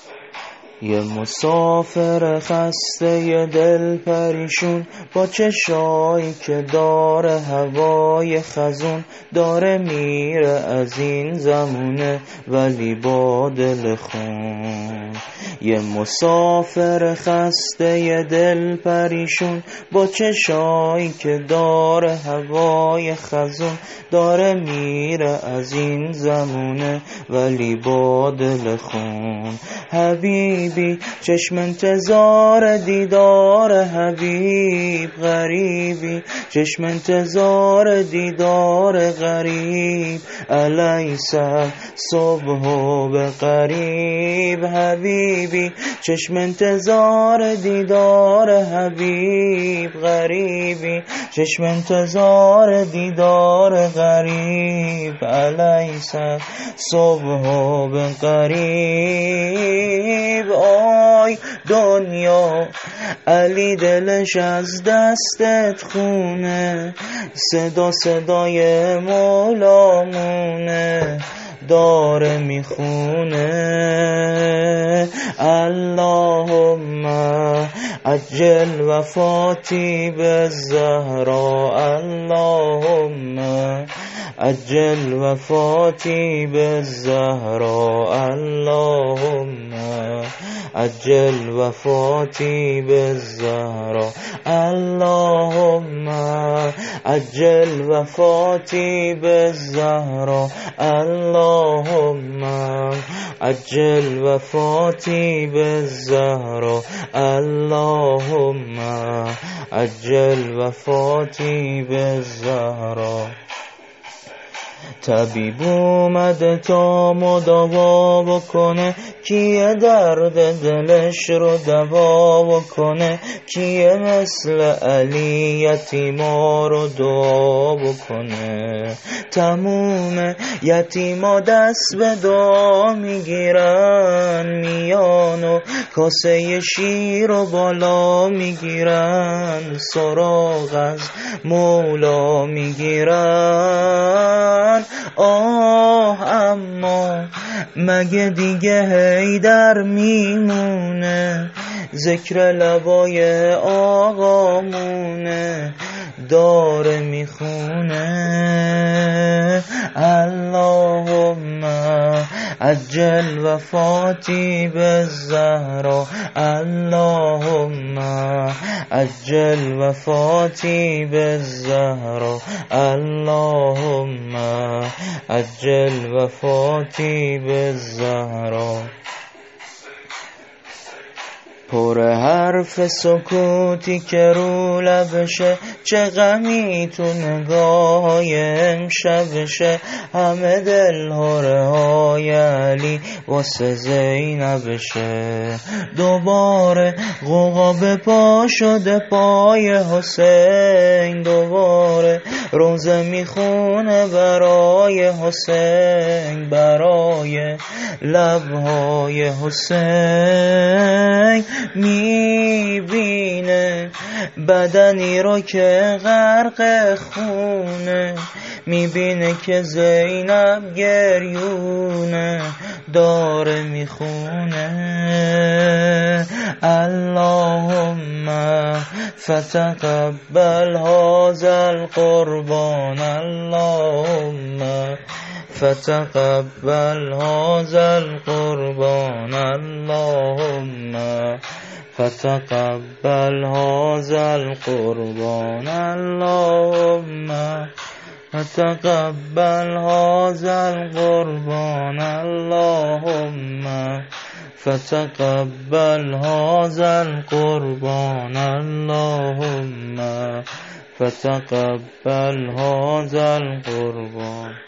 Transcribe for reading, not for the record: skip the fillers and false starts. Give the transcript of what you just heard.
یه مسافر خسته، یه دل پریشون، با چشایی که داره هوای خزون، داره میره از این زمونه ولی با دل خون. یه مسافر خسته، یه دل پریشون، با چشایی که داره هوای خزون، داره میره از این زمونه ولی با دل خون. حبیبی چشم انتظار دیدار حبیب، غریبی چشم انتظار دیدار غریب، الیس صبح به قریب. حبیبی چشم انتظار دیدار حبیب، غریبی چشم انتظار دیدار غریب، الیس صبح به قریب. آی دنیا علی دلش از دستت خونه، صدا صدای مولامونه داره میخونه. اللهم عجل وفاتی بالزهرا، اللهم عجل وفاتی بالزهرا، اللهم عجل وفاتی بالزهرا، اللهم عجل وفاتی بالزهرا، اللهم عجل وفاتی بالزهرا، اللهم عجل وفاتی بالزهرا. طبیب اومده تا مداوا بکنه، کیه درد دلش رو دوا بکنه، کیه مثل علی یتیما رو دعا بکنه. تموم یتیما دست به دعا میگیرن، میان و کاسه شیر و بالا میگیرن، سراغ از مولا میگیرن. اما مگه دیگه حیدر میمونه، ذکر لبای آقامونه داره میخونه. اللهم عجل وفاتی بالزهرا، اللهم عجل وفاتی بالزهرا، اللهم عجل وفاتی بالزهرا. پر حرف سکوتی که رو لبشه، چه غمی تو نگاه امشبشه، همه دل هره های علی واسه زینبشه. دوباره غوغا به پا شده پای حسین، دوباره روزه میخونه برای حسین، برای لبهای حسین. میبینه بدنی رو که غرق خونه، میبینه که زینب گریونه داره میخونه. اللهم فتقبل هذا القربان، اللهم فتقبل هذا القربان، اللهم فتقبل هذا القربان، اللهم فتقبل هذا القربان، اللهم فتقبل هذا القربان، اللهم فتقبل هذا القربان.